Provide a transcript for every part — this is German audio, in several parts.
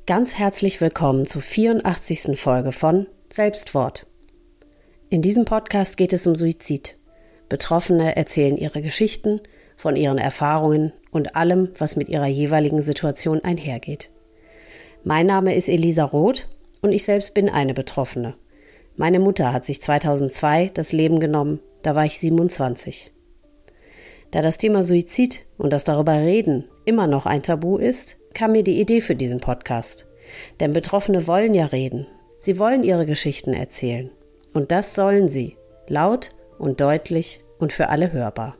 Ganz herzlich willkommen zur 84. Folge von Selbstwort. In diesem Podcast geht es um Suizid. Betroffene erzählen ihre Geschichten, von ihren Erfahrungen und allem, was mit ihrer jeweiligen Situation einhergeht. Mein Name ist Elisa Roth und ich selbst bin eine Betroffene. Meine Mutter hat sich 2002 das Leben genommen, da war ich 27. Da das Thema Suizid und das darüber reden immer noch ein Tabu ist, kam mir die Idee für diesen Podcast. Denn Betroffene wollen ja reden. Sie wollen ihre Geschichten erzählen. Und das sollen sie. Laut und deutlich und für alle hörbar.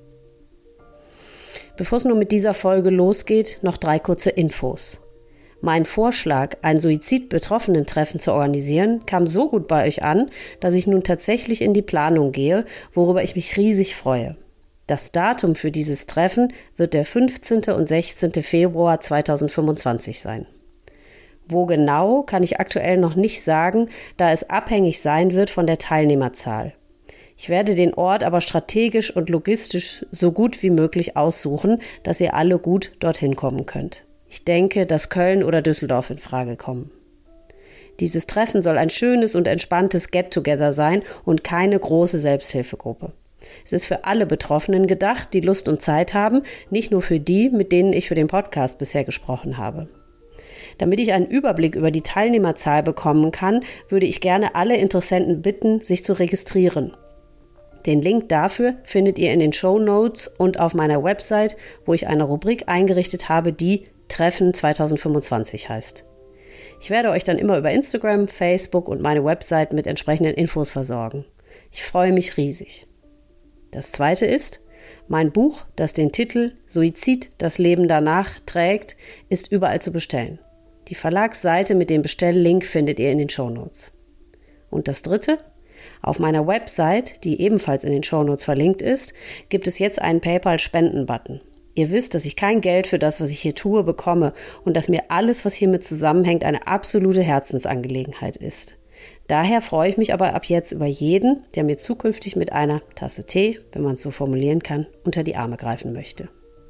Bevor es nun mit dieser Folge losgeht, noch 3 kurze Infos. Mein Vorschlag, ein Suizid-Betroffenen-Treffen zu organisieren, kam so gut bei euch an, dass ich nun tatsächlich in die Planung gehe, worüber ich mich riesig freue. Das Datum für dieses Treffen wird der 15. und 16. Februar 2025 sein. Wo genau, kann ich aktuell noch nicht sagen, da es abhängig sein wird von der Teilnehmerzahl. Ich werde den Ort aber strategisch und logistisch so gut wie möglich aussuchen, dass ihr alle gut dorthin kommen könnt. Ich denke, dass Köln oder Düsseldorf in Frage kommen. Dieses Treffen soll ein schönes und entspanntes Get-Together sein und keine große Selbsthilfegruppe. Es ist für alle Betroffenen gedacht, die Lust und Zeit haben, nicht nur für die, mit denen ich für den Podcast bisher gesprochen habe. Damit ich einen Überblick über die Teilnehmerzahl bekommen kann, würde ich gerne alle Interessenten bitten, sich zu registrieren. Den Link dafür findet ihr in den Shownotes und auf meiner Website, wo ich eine Rubrik eingerichtet habe, die Treffen 2025 heißt. Ich werde euch dann immer über Instagram, Facebook und meine Website mit entsprechenden Infos versorgen. Ich freue mich riesig. Das zweite ist, mein Buch, das den Titel Suizid, das Leben danach trägt, ist überall zu bestellen. Die Verlagsseite mit dem Bestelllink findet ihr in den Shownotes. Und das dritte, auf meiner Website, die ebenfalls in den Shownotes verlinkt ist, gibt es jetzt einen PayPal-Spenden-Button. Ihr wisst, dass ich kein Geld für das, was ich hier tue, bekomme und dass mir alles, was hiermit zusammenhängt, eine absolute Herzensangelegenheit ist. Daher freue ich mich aber ab jetzt über jeden, der mir zukünftig mit einer Tasse Tee, wenn man es so formulieren kann, unter die Arme greifen möchte.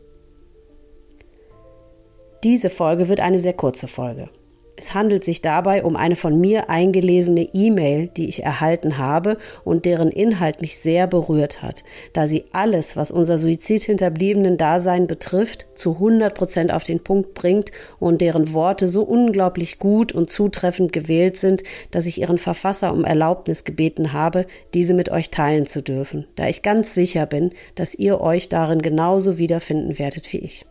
Diese Folge wird eine sehr kurze Folge. Es handelt sich dabei um eine von mir eingelesene E-Mail, die ich erhalten habe und deren Inhalt mich sehr berührt hat, da sie alles, was unser Suizid-Hinterbliebenen-Dasein betrifft, zu 100% auf den Punkt bringt und deren Worte so unglaublich gut und zutreffend gewählt sind, dass ich ihren Verfasser um Erlaubnis gebeten habe, diese mit euch teilen zu dürfen, da ich ganz sicher bin, dass ihr euch darin genauso wiederfinden werdet wie ich.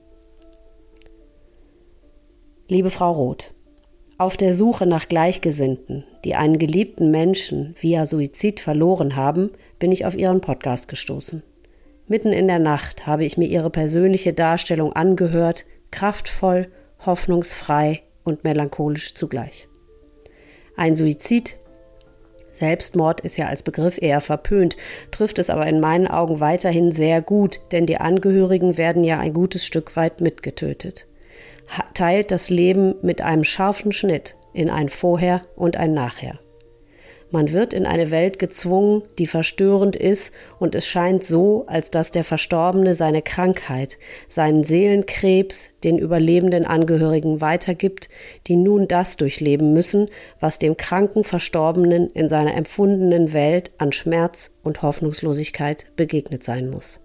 Liebe Frau Roth, auf der Suche nach Gleichgesinnten, die einen geliebten Menschen via Suizid verloren haben, bin ich auf Ihren Podcast gestoßen. Mitten in der Nacht habe ich mir Ihre persönliche Darstellung angehört, kraftvoll, hoffnungsfrei und melancholisch zugleich. Ein Suizid, Selbstmord ist ja als Begriff eher verpönt, trifft es aber in meinen Augen weiterhin sehr gut, denn die Angehörigen werden ja ein gutes Stück weit mitgetötet. Teilt das Leben mit einem scharfen Schnitt in ein Vorher und ein Nachher. Man wird in eine Welt gezwungen, die verstörend ist, und es scheint so, als dass der Verstorbene seine Krankheit, seinen Seelenkrebs den überlebenden Angehörigen weitergibt, die nun das durchleben müssen, was dem kranken Verstorbenen in seiner empfundenen Welt an Schmerz und Hoffnungslosigkeit begegnet sein muss.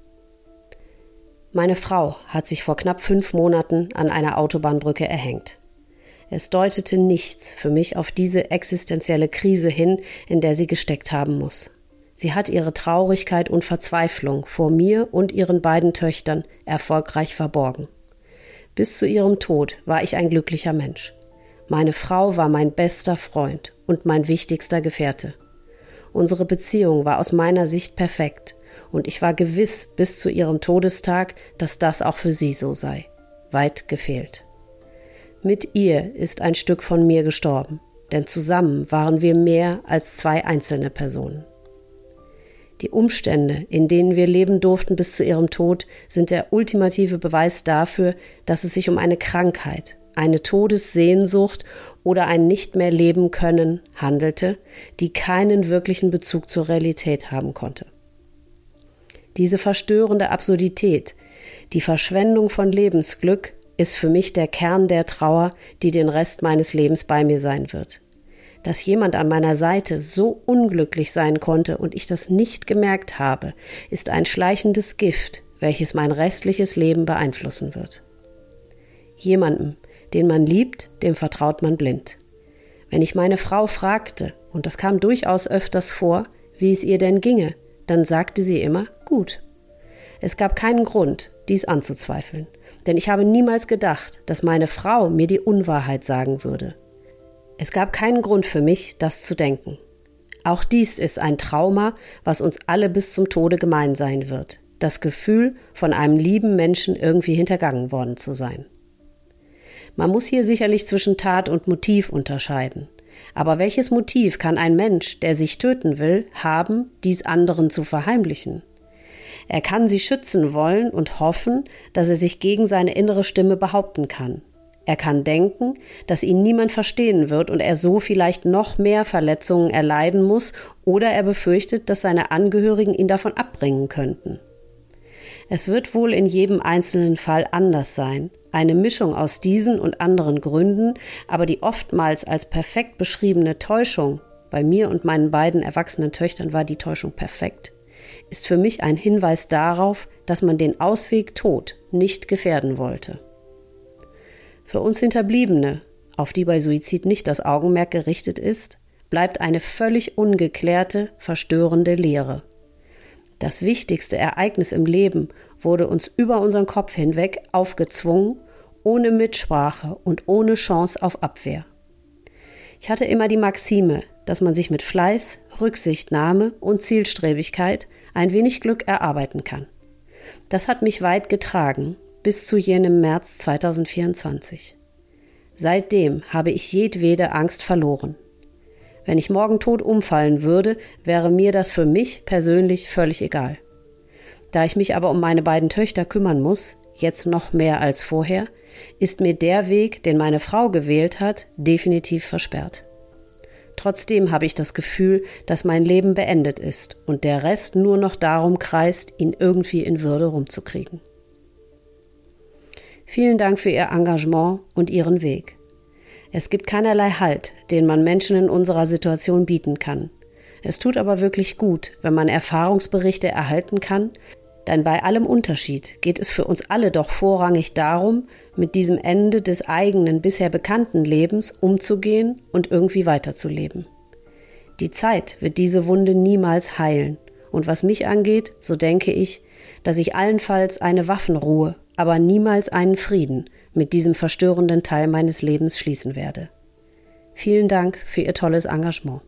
Meine Frau hat sich vor knapp 5 Monaten an einer Autobahnbrücke erhängt. Es deutete nichts für mich auf diese existenzielle Krise hin, in der sie gesteckt haben muss. Sie hat ihre Traurigkeit und Verzweiflung vor mir und ihren beiden Töchtern erfolgreich verborgen. Bis zu ihrem Tod war ich ein glücklicher Mensch. Meine Frau war mein bester Freund und mein wichtigster Gefährte. Unsere Beziehung war aus meiner Sicht perfekt. Und ich war gewiss bis zu ihrem Todestag, dass das auch für sie so sei. Weit gefehlt. Mit ihr ist ein Stück von mir gestorben, denn zusammen waren wir mehr als 2 einzelne Personen. Die Umstände, in denen wir leben durften bis zu ihrem Tod, sind der ultimative Beweis dafür, dass es sich um eine Krankheit, eine Todessehnsucht oder ein nicht mehr leben können handelte, die keinen wirklichen Bezug zur Realität haben konnte. Diese verstörende Absurdität, die Verschwendung von Lebensglück, ist für mich der Kern der Trauer, die den Rest meines Lebens bei mir sein wird. Dass jemand an meiner Seite so unglücklich sein konnte und ich das nicht gemerkt habe, ist ein schleichendes Gift, welches mein restliches Leben beeinflussen wird. Jemandem, den man liebt, dem vertraut man blind. Wenn ich meine Frau fragte, und das kam durchaus öfters vor, wie es ihr denn ginge, dann sagte sie immer, gut. Es gab keinen Grund, dies anzuzweifeln, denn ich habe niemals gedacht, dass meine Frau mir die Unwahrheit sagen würde. Es gab keinen Grund für mich, das zu denken. Auch dies ist ein Trauma, was uns alle bis zum Tode gemein sein wird. Das Gefühl, von einem lieben Menschen irgendwie hintergangen worden zu sein. Man muss hier sicherlich zwischen Tat und Motiv unterscheiden. Aber welches Motiv kann ein Mensch, der sich töten will, haben, dies anderen zu verheimlichen? Er kann sie schützen wollen und hoffen, dass er sich gegen seine innere Stimme behaupten kann. Er kann denken, dass ihn niemand verstehen wird und er so vielleicht noch mehr Verletzungen erleiden muss, oder er befürchtet, dass seine Angehörigen ihn davon abbringen könnten. Es wird wohl in jedem einzelnen Fall anders sein, eine Mischung aus diesen und anderen Gründen, aber die oftmals als perfekt beschriebene Täuschung, bei mir und meinen beiden erwachsenen Töchtern war die Täuschung perfekt, ist für mich ein Hinweis darauf, dass man den Ausweg Tod nicht gefährden wollte. Für uns Hinterbliebene, auf die bei Suizid nicht das Augenmerk gerichtet ist, bleibt eine völlig ungeklärte, verstörende Leere. Das wichtigste Ereignis im Leben wurde uns über unseren Kopf hinweg aufgezwungen, ohne Mitsprache und ohne Chance auf Abwehr. Ich hatte immer die Maxime, dass man sich mit Fleiß, Rücksichtnahme und Zielstrebigkeit ein wenig Glück erarbeiten kann. Das hat mich weit getragen, bis zu jenem März 2024. Seitdem habe ich jedwede Angst verloren. Wenn ich morgen tot umfallen würde, wäre mir das für mich persönlich völlig egal. Da ich mich aber um meine beiden Töchter kümmern muss, jetzt noch mehr als vorher, ist mir der Weg, den meine Frau gewählt hat, definitiv versperrt. Trotzdem habe ich das Gefühl, dass mein Leben beendet ist und der Rest nur noch darum kreist, ihn irgendwie in Würde rumzukriegen. Vielen Dank für Ihr Engagement und Ihren Weg. Es gibt keinerlei Halt, den man Menschen in unserer Situation bieten kann. Es tut aber wirklich gut, wenn man Erfahrungsberichte erhalten kann, denn bei allem Unterschied geht es für uns alle doch vorrangig darum, mit diesem Ende des eigenen, bisher bekannten Lebens umzugehen und irgendwie weiterzuleben. Die Zeit wird diese Wunde niemals heilen, und was mich angeht, so denke ich, dass ich allenfalls eine Waffenruhe, aber niemals einen Frieden mit diesem verstörenden Teil meines Lebens schließen werde. Vielen Dank für Ihr tolles Engagement.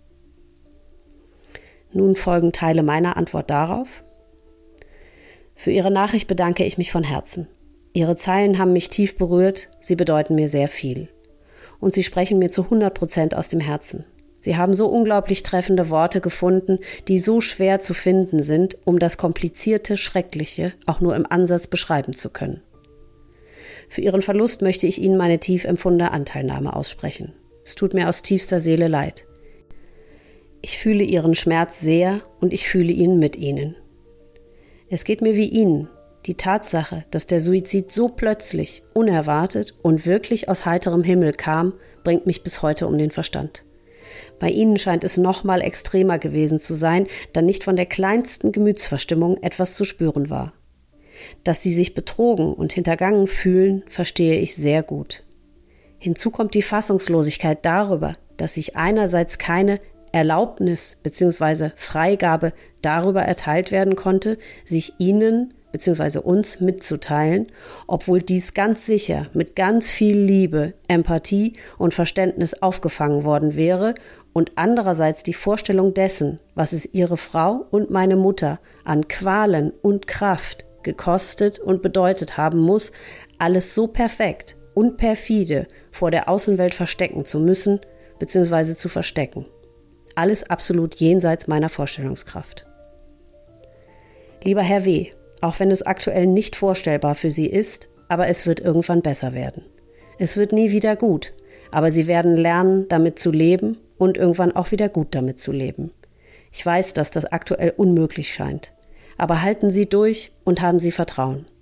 Nun folgen Teile meiner Antwort darauf. Für Ihre Nachricht bedanke ich mich von Herzen. Ihre Zeilen haben mich tief berührt, sie bedeuten mir sehr viel. Und sie sprechen mir zu 100% aus dem Herzen. Sie haben so unglaublich treffende Worte gefunden, die so schwer zu finden sind, um das komplizierte, Schreckliche auch nur im Ansatz beschreiben zu können. Für Ihren Verlust möchte ich Ihnen meine tief empfundene Anteilnahme aussprechen. Es tut mir aus tiefster Seele leid. Ich fühle Ihren Schmerz sehr und ich fühle ihn mit Ihnen. Es geht mir wie Ihnen. Die Tatsache, dass der Suizid so plötzlich, unerwartet und wirklich aus heiterem Himmel kam, bringt mich bis heute um den Verstand. Bei Ihnen scheint es noch mal extremer gewesen zu sein, da nicht von der kleinsten Gemütsverstimmung etwas zu spüren war. Dass Sie sich betrogen und hintergangen fühlen, verstehe ich sehr gut. Hinzu kommt die Fassungslosigkeit darüber, dass sich einerseits keine Erlaubnis bzw. Freigabe darüber erteilt werden konnte, sich Ihnen bzw. uns mitzuteilen, obwohl dies ganz sicher mit ganz viel Liebe, Empathie und Verständnis aufgefangen worden wäre, und andererseits die Vorstellung dessen, was es Ihre Frau und meine Mutter an Qualen und Kraft gekostet und bedeutet haben muss, alles so perfekt und perfide vor der Außenwelt verstecken zu müssen bzw. zu verstecken. Alles absolut jenseits meiner Vorstellungskraft. Lieber Herr W., auch wenn es aktuell nicht vorstellbar für Sie ist, aber es wird irgendwann besser werden. Es wird nie wieder gut, aber Sie werden lernen, damit zu leben und irgendwann auch wieder gut damit zu leben. Ich weiß, dass das aktuell unmöglich scheint, aber halten Sie durch und haben Sie Vertrauen.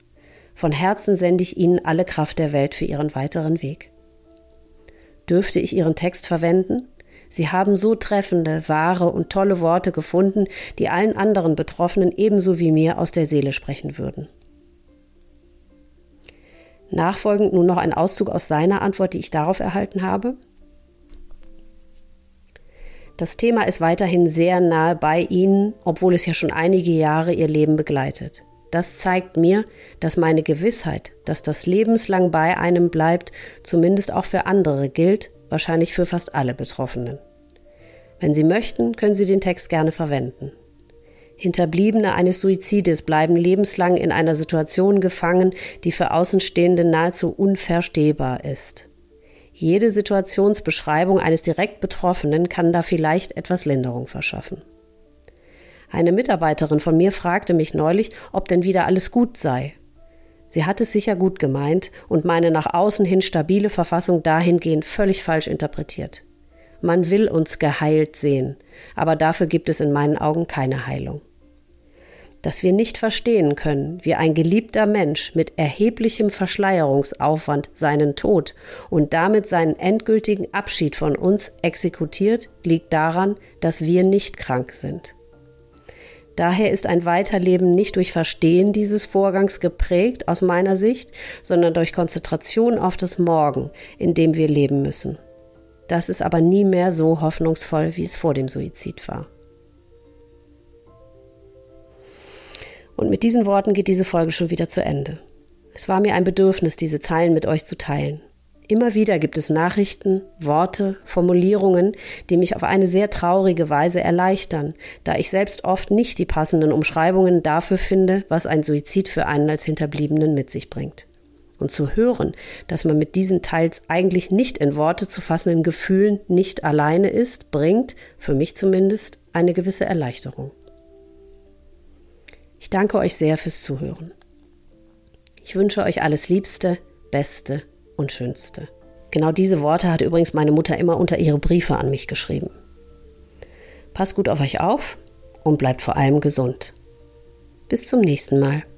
Von Herzen sende ich Ihnen alle Kraft der Welt für Ihren weiteren Weg. Dürfte ich Ihren Text verwenden? Sie haben so treffende, wahre und tolle Worte gefunden, die allen anderen Betroffenen ebenso wie mir aus der Seele sprechen würden. Nachfolgend nun noch ein Auszug aus seiner Antwort, die ich darauf erhalten habe. Das Thema ist weiterhin sehr nahe bei Ihnen, obwohl es ja schon einige Jahre Ihr Leben begleitet. Das zeigt mir, dass meine Gewissheit, dass das lebenslang bei einem bleibt, zumindest auch für andere gilt, wahrscheinlich für fast alle Betroffenen. Wenn Sie möchten, können Sie den Text gerne verwenden. Hinterbliebene eines Suizides bleiben lebenslang in einer Situation gefangen, die für Außenstehende nahezu unverstehbar ist. Jede Situationsbeschreibung eines direkt Betroffenen kann da vielleicht etwas Linderung verschaffen. Eine Mitarbeiterin von mir fragte mich neulich, ob denn wieder alles gut sei. Sie hat es sicher gut gemeint und meine nach außen hin stabile Verfassung dahingehend völlig falsch interpretiert. Man will uns geheilt sehen, aber dafür gibt es in meinen Augen keine Heilung. Dass wir nicht verstehen können, wie ein geliebter Mensch mit erheblichem Verschleierungsaufwand seinen Tod und damit seinen endgültigen Abschied von uns exekutiert, liegt daran, dass wir nicht krank sind. Daher ist ein Weiterleben nicht durch Verstehen dieses Vorgangs geprägt, aus meiner Sicht, sondern durch Konzentration auf das Morgen, in dem wir leben müssen. Das ist aber nie mehr so hoffnungsvoll, wie es vor dem Suizid war. Und mit diesen Worten geht diese Folge schon wieder zu Ende. Es war mir ein Bedürfnis, diese Zeilen mit euch zu teilen. Immer wieder gibt es Nachrichten, Worte, Formulierungen, die mich auf eine sehr traurige Weise erleichtern, da ich selbst oft nicht die passenden Umschreibungen dafür finde, was ein Suizid für einen als Hinterbliebenen mit sich bringt. Und zu hören, dass man mit diesen teils eigentlich nicht in Worte zu fassenden Gefühlen nicht alleine ist, bringt, für mich zumindest, eine gewisse Erleichterung. Ich danke euch sehr fürs Zuhören. Ich wünsche euch alles Liebste, Beste und Schönste. Genau diese Worte hat übrigens meine Mutter immer unter ihre Briefe an mich geschrieben. Passt gut auf euch auf und bleibt vor allem gesund. Bis zum nächsten Mal.